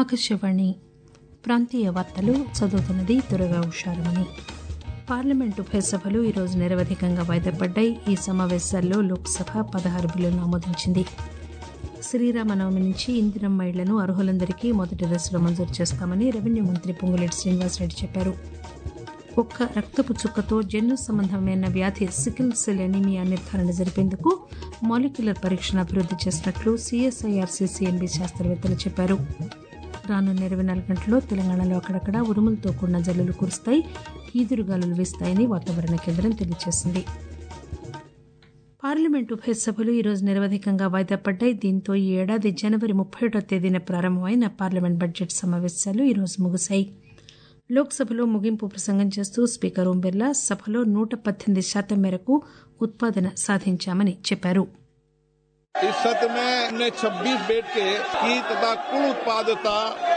ఆకాశవాణి ప్రాంతీయ వార్తలు చదువుతున్నది దుర్గా ఉషారమణి. పార్లమెంటు ఉభయ సభలు ఈరోజు నిరవధికంగా వాయిదా పడ్డాయి. ఈ సమావేశాల్లో లోక్సభ 16 బిల్లులను ఆమోదించింది. శ్రీరామనవమి నుంచి ఇందిరమ్మ ఇళ్లను అర్హులందరికీ మొదటి దశలో మంజూరు చేస్తామని రెవెన్యూ మంత్రి పొంగులేటి శ్రీనివాసరెడ్డి చెప్పారు. ఒక్క రక్తపు చుక్కతో జన్యు సంబంధమైన వ్యాధి సికిల్ సెల్ ఎనీమియా నిర్ధారణ జరిపేందుకు మాలిక్యులర్ పరీక్షను అభివృద్ది చేసినట్లు సిఎస్ఐఆర్-సిసిఎంబి శాస్త్రవేత్తలు చెప్పారు. రానున్న 24 గంటల్లో తెలంగాణలో అక్కడక్కడ ఉరుములతో కూడిన జల్లులు కురుస్తాయి, ఈదురుగాలులు వీస్తాయని వాతావరణ కేంద్రం తెలియజేసింది. పార్లమెంటు ఉభయ సభలు ఈరోజు నిరవధికంగా వాయిదా పడ్డాయి. దీంతో ఈ ఏడాది జనవరి 31వ తేదీన ప్రారంభమైన పార్లమెంట్ బడ్జెట్ సమావేశాలు ఈరోజు ముగిశాయి. లోక్సభలో ముగింపు ప్రసంగం చేస్తూ స్పీకర్ ఓం బిర్లా సభలో 118% మేరకు ఉత్పాదన సాధించామని చెప్పారు. इस सत्र में हमने 26 बेड की तथा कुल उत्पादकता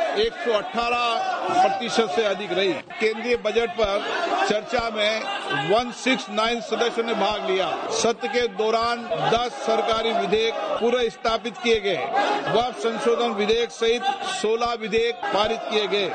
118% से अधिक रही. केंद्रीय बजट पर चर्चा में 169 सदस्यों ने भाग लिया. सत्र के दौरान 10 सरकारी विधेयक पूरे स्थापित किए गए. वक्फ संशोधन विधेयक सहित 16 विधेयक पारित किए गए.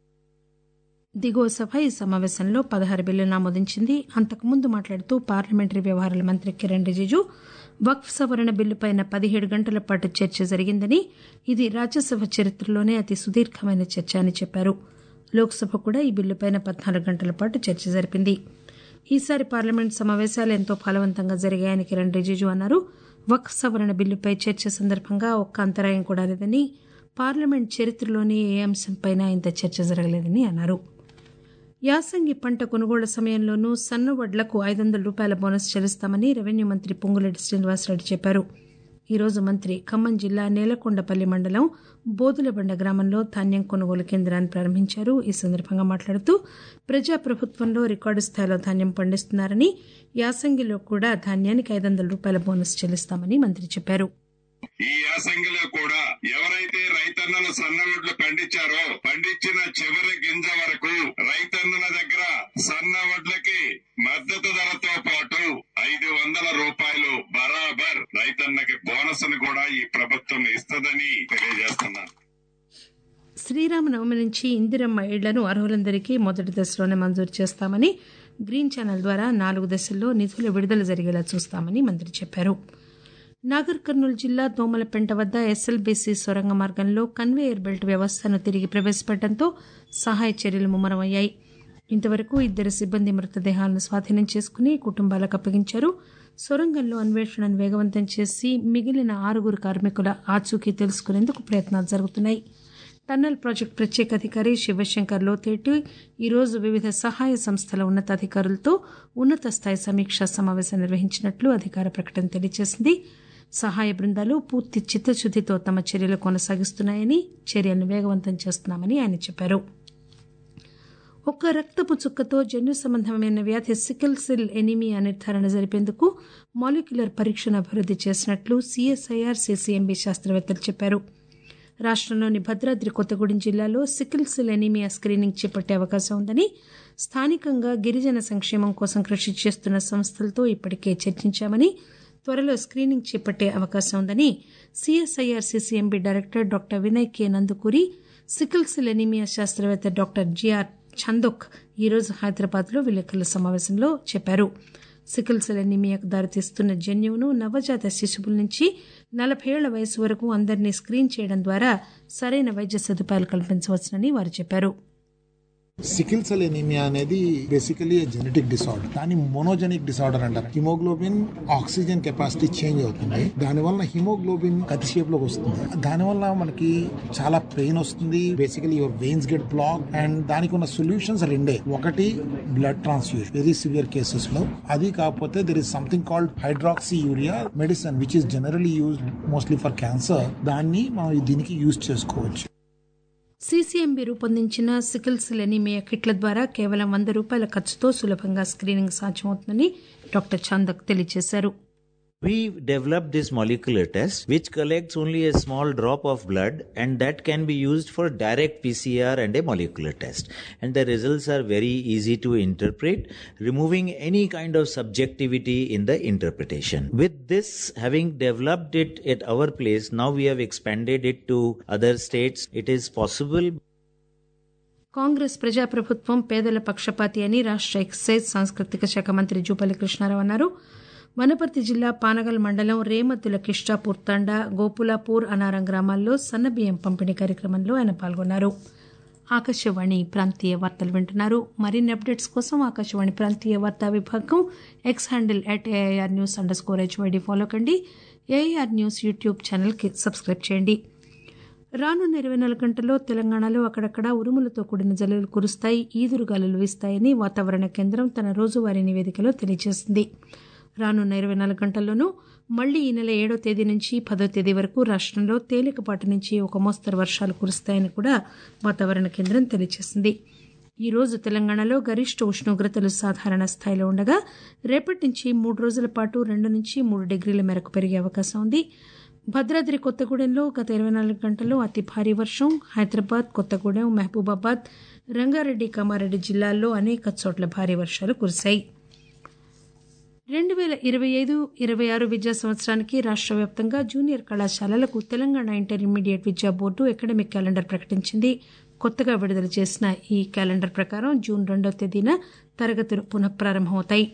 దిగువ సభ ఈ సమావేశంలో 16 బిల్లులను ఆమోదించింది. అంతకుముందు మాట్లాడుతూ పార్లమెంటరీ వ్యవహారాల మంత్రి కిరణ్ రిజిజు వక్ఫ్ సవరణ బిల్లుపైన 17 గంటల పాటు చర్చ జరిగిందని, ఇది రాజ్యసభ చరిత్రలోనే అతి సుదీర్ఘమైన చర్చ అని చెప్పారు. లోక్సభ కూడా ఈ బిల్లుపైన 14 గంటల పాటు చర్చ జరిపింది. ఈసారి పార్లమెంట్ సమావేశాలు ఎంతో ఫలవంతంగా జరిగాయని కిరణ్ రిజిజు అన్నారు. వక్ఫ్ సవరణ బిల్లుపై చర్చ సందర్భంగా ఒక్క అంతరాయం కూడా లేదని, పార్లమెంట్ చరిత్రలోనే ఏ అంశంపైన ఇంత చర్చ జరగలేదని అన్నారు. యాసంగి పంట కొనుగోళ్ల సమయంలోనూ సన్న వడ్లకు ₹500 బోనస్ చెల్లిస్తామని రెవెన్యూ మంత్రి పొంగులేటి శ్రీనివాసరెడ్డి చెప్పారు. ఈరోజు మంత్రి ఖమ్మం జిల్లా నేలకొండపల్లి మండలం బోదులబండ గ్రామంలో ధాన్యం కొనుగోలు కేంద్రాన్ని ప్రారంభించారు. ఈ సందర్భంగా మాట్లాడుతూ ప్రజాప్రభుత్వంలో రికార్డు స్థాయిలో ధాన్యం పండిస్తున్నారని, యాసంగిలో కూడా ధాన్యానికి ₹500 బోనస్ చెల్లిస్తామని మంత్రి చెప్పారు. ఈ యాసంగిలో కూడా ఎవరైతే రైతన్నలు సన్నవడ్లు పండించారో పండించిన చివరి గింజ వరకు రైతన్నల దగ్గర సన్నవడ్లకి మద్దతు ధరతో పాటు ₹500 బరాబర్ రైతన్నకి బోనస్ ను కూడా ఈ ప్రభుత్వం ఇస్తుందని తెలియజేస్తున్నాను. శ్రీరామనవమి నుంచి ఇందిరమ్మ ఇళ్లను అర్హులందరికీ మొదటి దశలోనే మంజూరు చేస్తామని, గ్రీన్ ఛానల్ ద్వారా 4 దశల్లో నిధుల విడుదల జరిగేలా చూస్తామని మంత్రి చెప్పారు. నాగర్ కర్నూలు జిల్లా దోమలపెంట వద్ద ఎస్ఎల్బీసీ సొరంగ మార్గంలో కన్వేయర్ బెల్ట్ వ్యవస్థను తిరిగి ప్రవేశపెట్టడంతో సహాయ చర్యలు ముమ్మరమయ్యాయి. ఇంతవరకు 2 సిబ్బంది మృతదేహాలను స్వాధీనం చేసుకుని కుటుంబాలకు అప్పగించారు. సొరంగంలో అన్వేషణను వేగవంతం చేసి మిగిలిన 6 కార్మికుల ఆచూకీ తెలుసుకునేందుకు ప్రయత్నాలు జరుగుతున్నాయి. టన్నల్ ప్రాజెక్టు ప్రత్యేక అధికారి శివశంకర్ లోతేటి ఈరోజు వివిధ సహాయ సంస్థల ఉన్నతాధికారులతో ఉన్నత స్థాయి సమీక్షా సమావేశం నిర్వహించినట్లు అధికార ప్రకటన తెలియజేసింది. సహాయ బృందాలు పూర్తి చిత్తశుద్దితో తమ చర్యలు కొనసాగిస్తున్నాయని, చర్యలను వేగవంతం చేస్తున్నామని ఆయన చెప్పారు. ఒక్క రక్తపు చుక్కతో జన్యు సంబంధమైన వ్యాధి సికిల్ సెల్ ఎనీమియా నిర్ధారణ జరిపేందుకు మాలిక్యులర్ పరీక్షను అభివృద్ది చేసినట్లు సిఎస్ఐఆర్-సిసిఎంబి శాస్త్రవేత్తలు చెప్పారు. రాష్టంలోని భద్రాద్రి కొత్తగూడెం జిల్లాలో సికిల్ సెల్ ఎనీమియా స్క్రీనింగ్ చేపట్టే అవకాశం ఉందని, స్థానికంగా గిరిజన సంక్షేమం కోసం కృషి చేస్తున్న సంస్థలతో ఇప్పటికే చర్చించామని, త్వరలో స్క్రీనింగ్ చేపట్టే అవకాశం ఉందని CSIR CCMB director doctor Vinay K Nandikuri, sickle cell anaemia శాస్త్రవేత్త డాక్టర్ జిఆర్ చందోక్ ఈరోజు హైదరాబాద్లో విలేకరుల సమావేశంలో చెప్పారు. సికిల్ సెల్ ఎనీమియాకు దారితీస్తున్న జన్యువును నవజాత శిశువుల నుంచి 40 ఏళ్ల వయసు వరకు అందరినీ స్క్రీన్ చేయడం ద్వారా సరైన వైద్య సదుపాయాలు కల్పించవచ్చునని వారు చెప్పారు. సికిల్ సెల్ ఎనీమియా అనేది బేసికలీ జెనెటిక్ డిసార్డర్. దాన్ని మోనోజెనిక్ డిసార్డర్ అంటారు. హిమోగ్లోబిన్ ఆక్సిజన్ కెపాసిటీ చేంజ్ అవుతుంది. దానివల్ల హిమోగ్లోబిన్ కత్తి షేప్ లోకి వస్తుంది. దానివల్ల మనకి చాలా పెయిన్ వస్తుంది. Basically your veins get block. And దానికి ఉన్న సొల్యూషన్స్ 2. ఒకటి blood transfusion very severe cases లో. అది కాకపోతే there is something called hydroxyurea medicine which is generally used mostly for cancer. దాన్ని మనం దీనికి యూజ్ చేసుకోవచ్చు. సిసిఎంబి రూపొందించిన సికిల్ సెల్ ఎనీమియా కిట్ల ద్వారా కేవలం ₹100 ఖర్చుతో సులభంగా స్క్రీనింగ్ సాధ్యమవుతుందని డాక్టర్ చాందక్ తెలియజేశారు. We developed this molecular test which collects only a small drop of blood, and that can be used for direct PCR and a molecular test. And the results are very easy to interpret, removing any kind of subjectivity in the interpretation. With this, having developed it at our place, now we have expanded it to other states. It is possible. Congress ప్రజాప్రభుత్వం పేదల పక్షపాతి అని రాష్ట్ర excise సాంస్కృతిక శాఖ మంత్రి జూపల్లి కృష్ణారావు అన్నారు. వనపర్తి జిల్లా పానగల్ మండలం రేమతుల కిష్టాపూర్ తండా గోపులాపూర్ అనారం గ్రామాల్లో సన్నబియ్యం పంపిణీ కార్యక్రమంలో ఆయన పాల్గొన్నారు. ఆకాశవాణి ప్రాంతీయ వార్తలు వింటున్నారు. మరిన్ని అప్డేట్స్ కోసం ఆకాశవాణి ప్రాంతీయ వార్తా విభాగం ఎక్స్ హ్యాండిల్ @AIR_News_HYD ఫాలో కండి. AIR న్యూస్ యూట్యూబ్ ఛానల్కి సబ్స్క్రైబ్ చేయండి. రానున్న 24 గంటల్లో తెలంగాణలో అక్కడక్కడ ఉరుములతో కూడిన జల్లులు కురుస్తాయి, ఈదురుగాలులు వీస్తాయని వాతావరణ కేంద్రం తన రోజువారీ నివేదికలో తెలియజేసింది. రానున్న 24 గంటల్లోనూ మళ్లీ ఈ నెల 7వ తేదీ నుంచి 10వ తేదీ వరకు రాష్టంలో తేలికపాటి నుంచి ఒక మోస్తరు వర్షాలు కురుస్తాయని కూడా వాతావరణ కేంద్రం తెలియజేసింది. ఈ రోజు తెలంగాణలో గరిష్ట ఉష్ణోగ్రతలు సాధారణ స్థాయిలో ఉండగా రేపటి నుంచి 3 రోజుల పాటు 2 నుంచి 3 డిగ్రీల మేరకు పెరిగే అవకాశం ఉంది. భద్రాద్రి కొత్తగూడెంలో గత 24 గంటల్లో అతి భారీ వర్షం, హైదరాబాద్, కొత్తగూడెం, మహబూబాబాద్, రంగారెడ్డి, కామారెడ్డి జిల్లాల్లో అనేక చోట్ల భారీ వర్షాలు కురిశాయి. 2025-26 విద్యా సంవత్సరానికి రాష్ట్ర వ్యాప్తంగా జూనియర్ కళాశాలలకు తెలంగాణ ఇంటర్మీడియట్ విద్యా బోర్డు అకాడమిక్ క్యాలెండర్ ప్రకటించింది. కొత్తగా విడుదల చేసిన ఈ క్యాలెండర్ ప్రకారం జూన్ 2వ తేదీన తరగతులు పునఃప్రారంభమవుతాయి.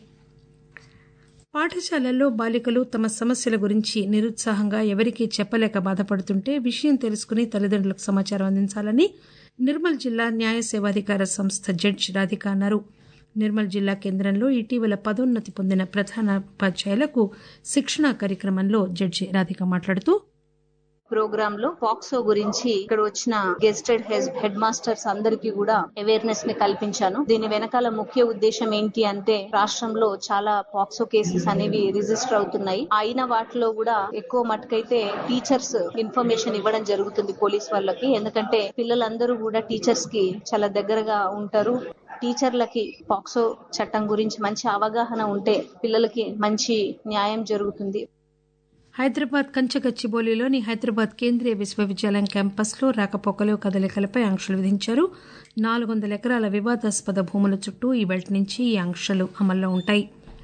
పాఠశాలల్లో బాలికలు తమ సమస్యల గురించి నిరుత్సాహంగా ఎవరికీ చెప్పలేక బాధపడుతుంటే విషయం తెలుసుకుని తల్లిదండ్రులకు సమాచారం అందించాలని నిర్మల్ జిల్లా న్యాయ సేవాధికార సంస్థ జడ్జి రాధిక అన్నారు. నిర్మల్ జిల్లా కేంద్రంలో ఇటీవల పదోన్నతి పొందిన ప్రధానోపాధ్యాయులకు శిక్షణా కార్యక్రమంలో జడ్జి రాధిక మాట్లాడుతూ, ప్రోగ్రామ్ లో పాక్సో గురించి ఇక్కడ వచ్చిన గెస్టెడ్ హెడ్ మాస్టర్స్ అందరికీ కూడా అవేర్నెస్ ని కల్పించాను. దీని వెనకాల ముఖ్య ఉద్దేశం ఏంటి అంటే రాష్ట్రంలో చాలా పాక్సో కేసెస్ అనేవి రిజిస్టర్ అవుతున్నాయి. అయిన వాటిలో కూడా ఎక్కువ మటుకైతే టీచర్స్ ఇన్ఫర్మేషన్ ఇవ్వడం జరుగుతుంది పోలీస్ వాళ్ళకి. ఎందుకంటే పిల్లలందరూ కూడా టీచర్స్ కి చాలా దగ్గరగా ఉంటారు. టీచర్లకి పాక్సో చట్టం గురించి మంచి అవగాహన ఉంటే పిల్లలకి మంచి న్యాయం జరుగుతుంది. హైదరాబాద్ కంచగచ్చిబౌలిలోని హైదరాబాద్ కేంద్రీయ విశ్వవిద్యాలయం క్యాంపస్లో రాకపోకలు కదలికలపై ఆంక్షలు విధించారు. 400 ఎకరాల వివాదాస్పద భూముల చుట్టూ ఈ వెల్ట్ నుంచి ఈ ఆంక్షలు అమల్లో ఉంటాయి.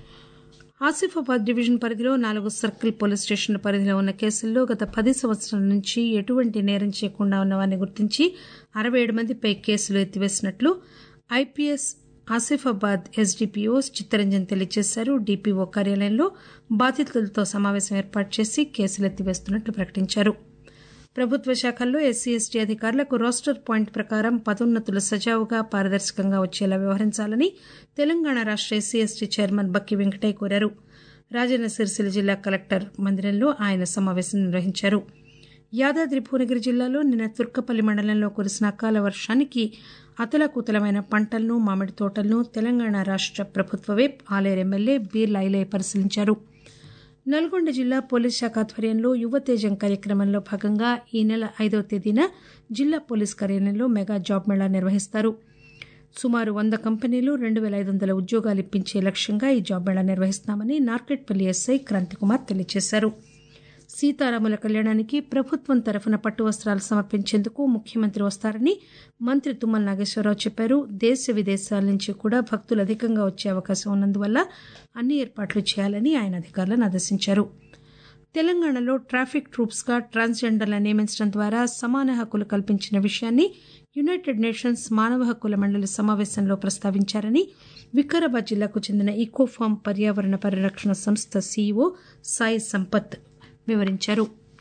ఆసిఫాబాద్ డివిజన్ పరిధిలో 4 సర్కిల్ పోలీస్ స్టేషన్ల పరిధిలో ఉన్న కేసుల్లో గత 10 సంవత్సరాల నుంచి ఎటువంటి నేరం చేయకుండా ఉన్నవారిని గుర్తించి 67 మందిపై కేసులు ఎత్తివేసినట్లు ఐపీఎస్ ఆసిఫాబాద్ ఎస్డిపిఓ చిత్తరంజన్ తెలియజేశారు. డిపిఓ కార్యాలయంలో బాధితులతో సమావేశం ఏర్పాటు చేసి కేసులు ఎత్తివేస్తున్నట్లు ప్రకటించారు. ప్రభుత్వ శాఖల్లో ఎస్సీ ఎస్టీ అధికారులకు రోస్టర్ పాయింట్ ప్రకారం పదోన్నతులు సజావుగా పారదర్శకంగా వచ్చేలా వ్యవహరించాలని తెలంగాణ రాష్ట్ర SC ST chairman Bakki Venkataiah కోరారు. రాజన్న సిరిసిల్ల జిల్లా కలెక్టర్ మందిరంలో ఆయన సమావేశం నిర్వహించారు. యాదాద్రి భువనగిరి జిల్లాలో నిన్న తుర్కపల్లి మండలంలో కురిసిన అకాల వర్షానికి అతలాకుతలమైన పంటలను, మామిడి తోటలను తెలంగాణ రాష్ట్ర ప్రభుత్వ విప్ ఆలేరు ఎమ్మెల్యే బీర్లా ఐలయ్య పరిశీలించారు. నల్గొండ జిల్లా పోలీస్ శాఖ ఆధ్వర్యంలో యువతేజం కార్యక్రమంలో భాగంగా ఈ నెల 5వ తేదీన జిల్లా పోలీస్ కార్యాలయంలో మెగా జాబ్ మేళా నిర్వహిస్తారు. సుమారు 100 కంపెనీలు 2500 ఉద్యోగాలు ఇప్పించే లక్ష్యంగా ఈ జాబ్ మేళా నిర్వహిస్తున్నామని నార్కెట్పల్లి ఎస్ఐ క్రాంతికుమార్ తెలియజేశారు. సీతారాముల కళ్యాణానికి ప్రభుత్వం తరఫున పట్టు వస్త్రాలు సమర్పించేందుకు ముఖ్యమంత్రి వస్తారని మంత్రి తుమ్మల నాగేశ్వరరావు చెప్పారు. దేశ విదేశాల నుంచి కూడా భక్తులు అధికంగా వచ్చే అవకాశం ఉన్నందువల్ల అన్ని ఏర్పాట్లు చేయాలని ఆయన అధికారులను ఆదేశించారు. తెలంగాణలో ట్రాఫిక్ ట్రూప్స్ గా ట్రాన్స్జెండర్లను నియమించడం ద్వారా సమాన హక్కులు కల్పించిన విషయాన్ని యునైటెడ్ నేషన్స్ మానవ హక్కుల మండలి సమావేశంలో ప్రస్తావించారని వికారాబాద్ జిల్లాకు చెందిన ఈకోఫామ్ పర్యావరణ పరిరక్షణ సంస్థ సీఈఓ సాయి సంపత్ వివరించారు.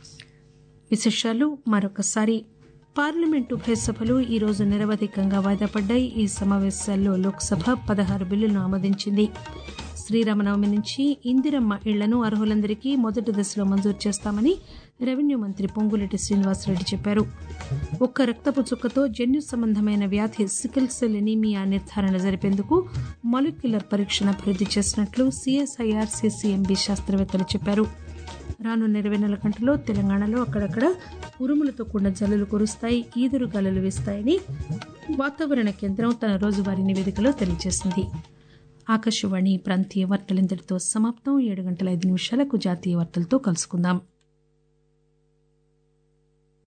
విశేషాలు మరొకసారి. పార్లమెంటు ఉభయ సభలు ఈ రోజు నిరవధికంగా వాయిదా పడ్డాయి. ఈ సమావేశాల్లో లోక్సభ 16 బిల్లులను ఆమోదించింది. శ్రీరామనవమి నుంచి ఇందిరమ్మ ఇళ్లను అర్హులందరికీ మొదటి దశలో మంజూరు చేస్తామని రెవెన్యూ మంత్రి పొంగులేటి శ్రీనివాసరెడ్డి చెప్పారు. ఒక్క రక్తపు చుక్కతో జన్యు సంబంధమైన వ్యాధి సికిల్ సెల్ ఎనీమియా నిర్ధారణ జరిపేందుకు మాలిక్యులర్ పరీక్షను అభివృద్ది చేసినట్లు సిఎస్ఐఆర్ సిసిఎంబి శాస్త్రవేత్తలు చెప్పారు. రానున్న 24 గంటల్లో తెలంగాణలో అక్కడక్కడ ఉరుములతో కూడిన జల్లులు కురుస్తాయి, ఈదురుగాలులు వీస్తాయని వాతావరణ కేంద్రం తన రోజువారీ నివేదికలో తెలియజేసింది. ఆకాశవాణి ప్రాంతీయ వార్తలింతటితో సమాప్తం. 7 గంటల 5 నిమిషాలకు జాతీయ వార్తలతో కలుసుకుందాం.